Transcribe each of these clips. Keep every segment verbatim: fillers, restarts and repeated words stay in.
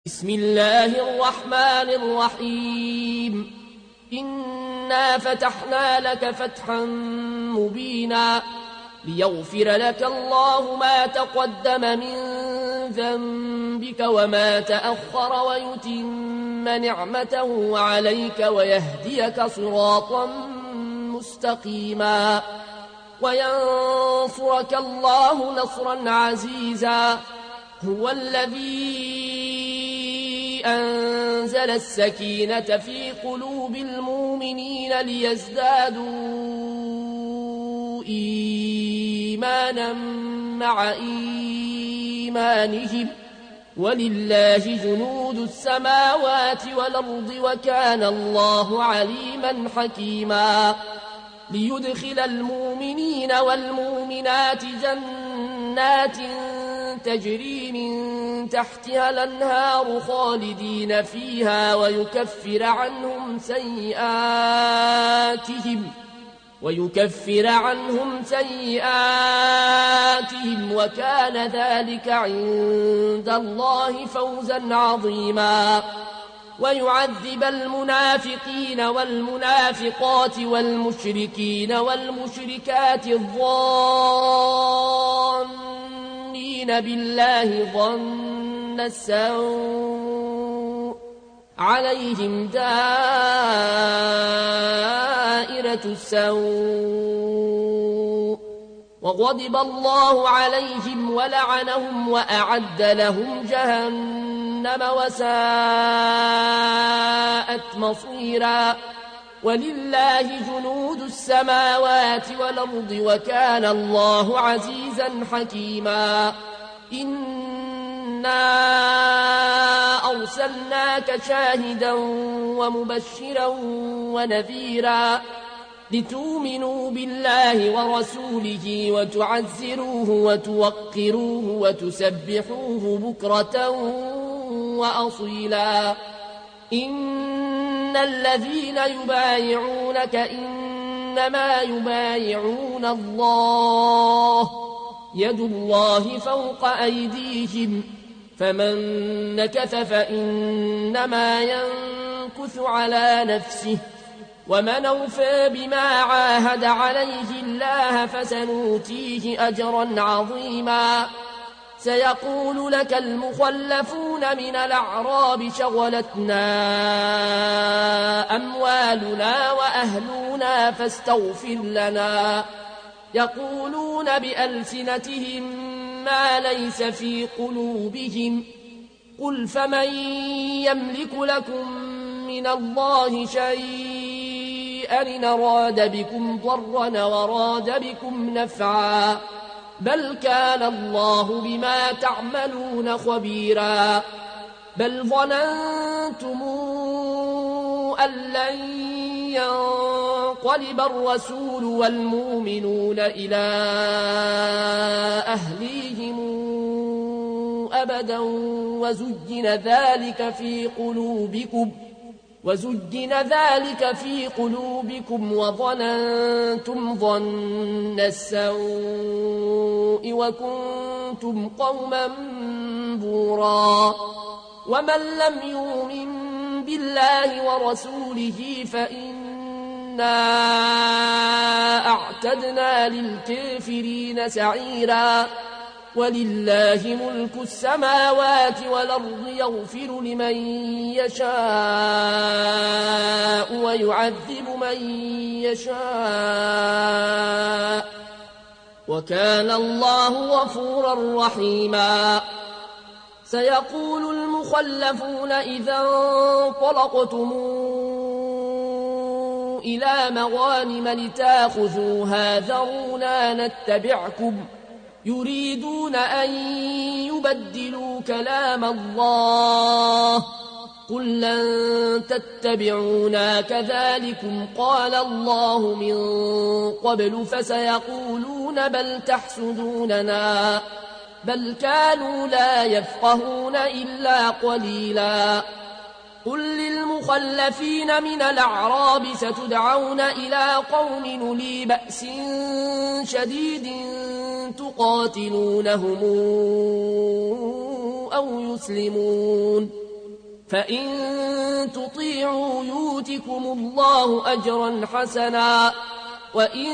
بسم الله الرحمن الرحيم إنا فتحنا لك فتحا مبينا ليغفر لك الله ما تقدم من ذنبك وما تأخر ويتم نعمته عليك ويهديك صراطا مستقيما وينصرك الله نصرا عزيزا هو الذي أنزل السكينة في قلوب المؤمنين ليزدادوا إيمانا مع إيمانهم ولله جنود السماوات والأرض وكان الله عليما حكيما ليدخل المؤمنين والمؤمنات جنات تجري من تحتها الأنهار خالدين فيها ويكفر عنهم سيئاتهم ويكفر عنهم سيئاتهم وكان ذلك عند الله فوزا عظيما ويعذب المنافقين والمنافقات والمشركين والمشركات الظانين بالله ظن السوء عليهم دائرة السوء وغضب الله عليهم ولعنهم وأعد لهم جهنم وساءت مصيرا ولله جنود السماوات والأرض وكان الله عزيزا حكيما إنا أرسلناك شاهدا ومبشرا ونذيرا لتؤمنوا بالله ورسوله وتعزروه وتوقروه وتسبحوه بكرة وأصيلا إن الذين يبايعونك إنما يبايعون الله يد الله فوق أيديهم فمن نكث فإنما ينكث على نفسه ومن أوفى بما عاهد عليه الله فسنؤتيه أجرا عظيما سيقول لك المخلفون من الأعراب شغلتنا أموالنا وأهلنا فاستغفر لنا يقولون بألسنتهم ما ليس في قلوبهم قل فمن يملك لكم من الله شيئا إن أراد بكم ضرا وراد بكم نفعا بل كان الله بما تعملون خبيرا بل ظننتم أن لن ينقلب الرسول والمؤمنون إلى أهليهم أبدا وزين ذلك في قلوبكم وزين ذلك في قلوبكم وظننتم ظن السوء وكنتم قوما بورا ومن لم يؤمن بالله ورسوله فإنا أعتدنا للكافرين سعيرا ولله ملك السماوات والأرض يغفر لمن يشاء ويعذب من يشاء وكان الله غفورا رحيما سيقول المخلفون إذا انطلقتم إلى مغانم لتاخذوها ذرونا نتبعكم يريدون أن يبدلوا كلام الله قل لن تتبعونا كذلكم قال الله من قبل فسيقولون بل تحسدوننا بل كانوا لا يفقهون إلا قليلا قل للمخلفين من الأعراب ستدعون إلى قوم أولي بأس شديد تقاتلونهم أو يسلمون فإن تطيعوا يؤتكم الله أجرا حسنا وإن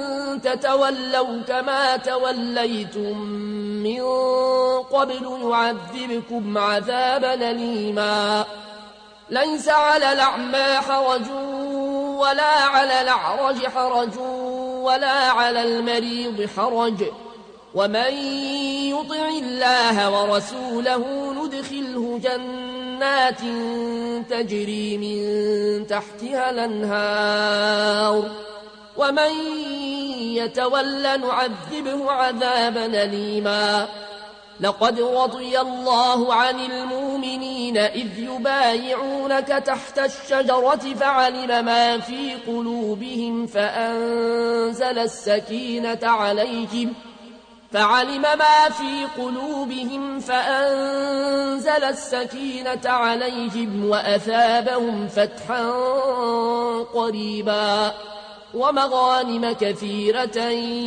تتولوا كما توليتم من قبل يعذبكم عذابا أليما ليس على الأعمى حرج ولا على الأعرج حرج ولا على المريض حرج ومن يطع الله ورسوله ندخله جنات تجري من تحتها الأنهار ومن يتولى نعذبه عذابا أليما لقد رضي الله عن المؤمنين إذ يبايعونك تحت الشجرة فعلم ما في قلوبهم فأنزل السكينة عليهم فعلم ما في قلوبهم فأنزل السكينة عليهم وأثابهم فتحا قريبا ومغانم كثيرة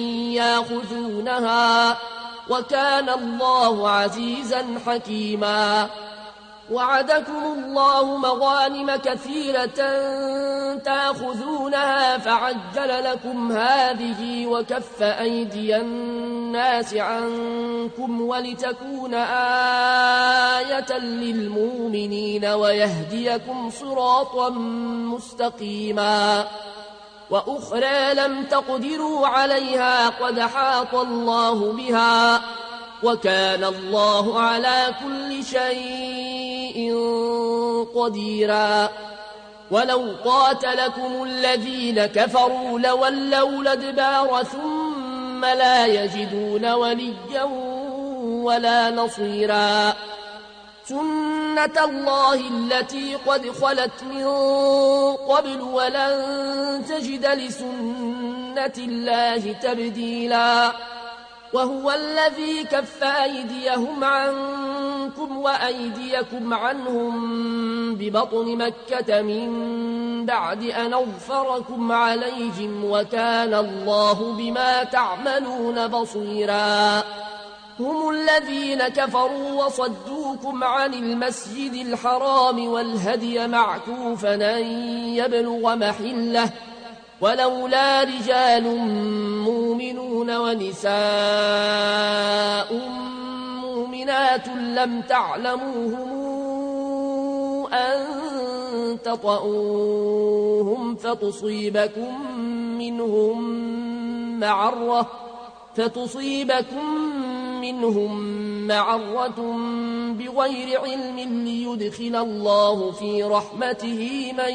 يأخذونها وكان الله عزيزا حكيما وعدكم الله مغانم كثيرة تأخذونها فعجل لكم هذه وكف أيدي الناس عنكم ولتكون آية للمؤمنين ويهديكم صراطا مستقيما وأخرى لم تقدروا عليها قد حاط الله بها وكان الله على كل شيء قديرا ولو قاتلكم الذين كفروا لولوا الأدبار ثم لا يجدون وليا ولا نصيرا سنة الله التي قد خلت من قبل ولن تجد لسنة الله تبديلا وهو الذي كف أيديهم عنكم وأيديكم عنهم ببطن مكة من بعد أن أظفركم عليهم وكان الله بما تعملون بصيرا هم الذين كفروا وصدوكم عن المسجد الحرام والهدي معكوفا أن يبلغ محله ولولا رجال مؤمنون ونساء مؤمنات لم تعلموهم أن تطؤوهم فتصيبكم منهم معرة فتصيبكم منهم معرة بغير علم ليدخل الله في رحمته من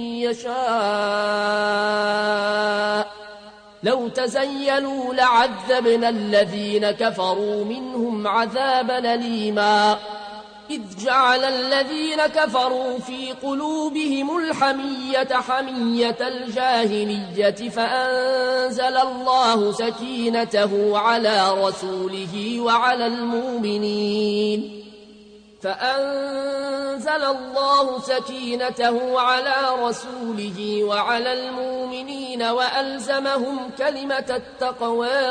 يشاء لو تزيلوا لعذبنا الذين كفروا منهم عذابا أليما إذ جعل الذين كفروا في قلوبهم الحمية حمية الجاهلية فأنزل الله سكينته على رسوله وعلى المؤمنين فأنزل الله سكينته على رسوله وعلى المؤمنين وألزمهم كلمة التقوى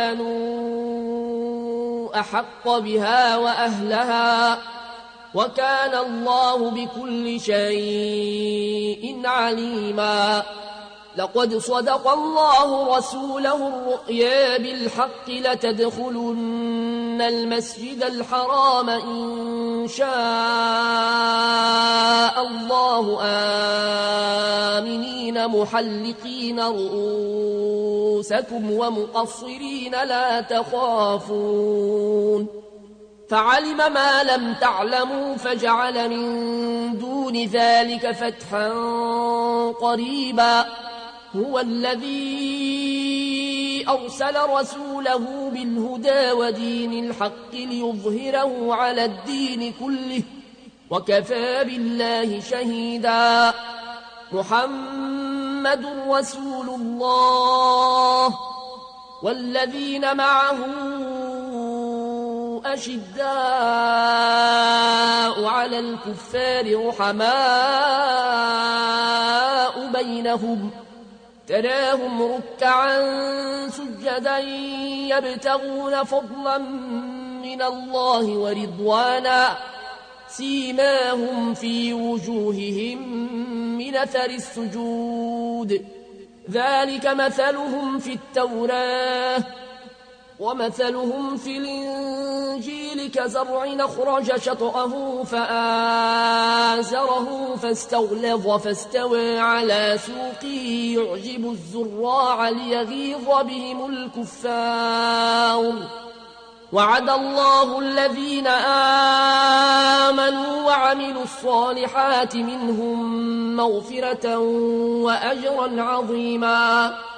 وكانوا أحق بها وأهلها وكان الله بكل شيء عليما لقد صدق الله رسوله الرؤيا بالحق لتدخلن المسجد الحرام إن شاء الله آمنين محلقين رؤوسكم ومقصرين لا تخافون فعلم ما لم تعلموا فجعل من دون ذلك فتحا قريبا هو الذي أرسل رسوله بالهدى ودين الحق ليظهره على الدين كله وكفى بالله شهيدا محمد رسول الله والذين معه أشداء على الكفار رحماء بينهم تراهم ركعا سجدا يبتغون فضلا من الله ورضوانا سيماهم في وجوههم من أثر السجود ذلك مثلهم في التوراة ومثلهم في الإنجيل كزرع أخرج شطأه فآزره فاستغلظ فاستوى على سوقه يعجب الزراع ليغيظ بهم الكفار وعد الله الذين آمنوا وعملوا الصالحات منهم مغفرة وأجرا عظيما